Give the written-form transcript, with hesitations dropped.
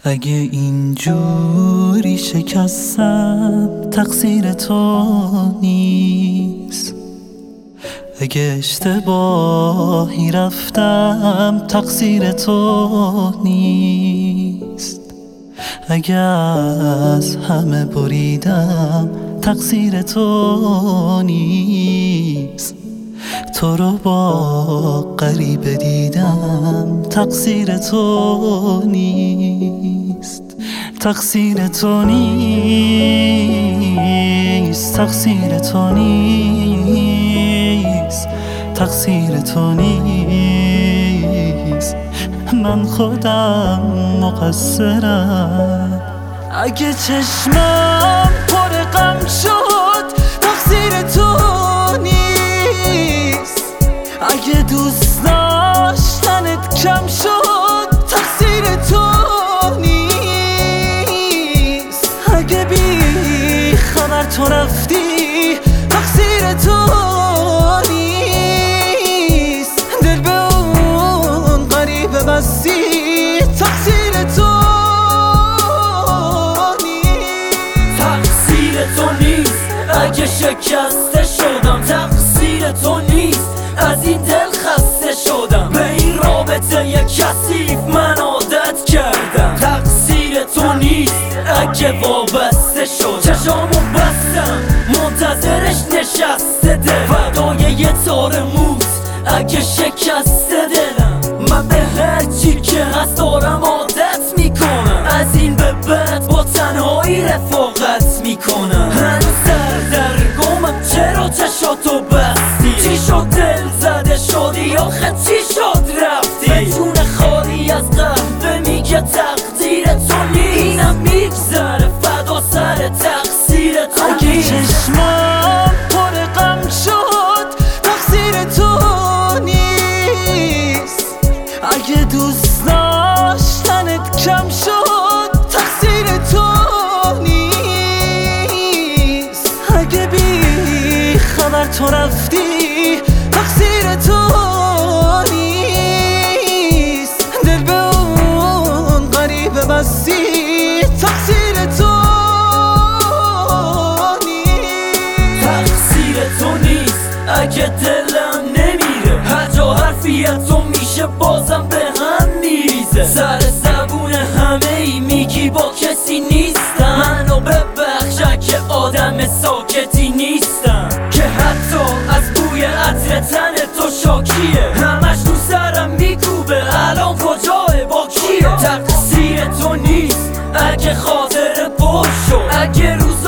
اگه اینجوری شکستم تقصیر تو نیست، اگه اشتباهی رفتم تقصیر تو نیست، اگه از همه بریدم تقصیر تو نیست، تو رو با غریبه دیدم تقصیر تو نیست، تقصیر تو نیست، تقصیر تو نیست، تقصیر تو نیست، من خودم مقصرم. اگه چشمم پر غم شد تقصیر تو نیست، اگه دوست داشتنت کم شد تقصیر تو نیست، اگه بی خبر تو رفتی تقصیر تو نیست، دل به اون غریبه بستی تقصیر تو نیست، تقصیر تو نیست. اگه شکسته شدم تقصیر تو نیست، از این دل خسته شدم، به این رابطه یک کثیف من عادت کردم، تقصیر تو نیست. اگه وابسته شد چشامو بستم منتظرش نشسته دل، فدای یه تار موز اگه شکسته دلم، من به هر چی که هست دارم عادت میکنم، از این به بعد با تنهایی رفاقت میکنم، هنوز سردرگمم چرا چشاتو بستی، چی شد دل زده شدی آخه چی شد رفتی، به جون خالی از قهوه میگه تقدیر تو نیست، اینم میگذره فدا سر تقصیر تو نیست. اگه چشمم پر غم شد تقصیر تو نیست، اگه دوست داشتنت کم شد تقصیر تو نیست، اگه بی خبر تو رفتی تقصیر تو نیست، دل به اون غریبه بستی تقصیر تو نیست، تقصیر تو نیست. اگه دلم نمیره هر جا حرفی از تو میشه بازم به هم میریزه، سر زبون همه ای میگی با کسی نیستم، منو ببخش اگه آدم ساکتی نیستم، که حتی از بوی عطر تن تو شاکیه، همش تو سرم میکوبه الان کجاه با کیه، تقصیر تو نیست. اگه خاطر پر شد، اگه روز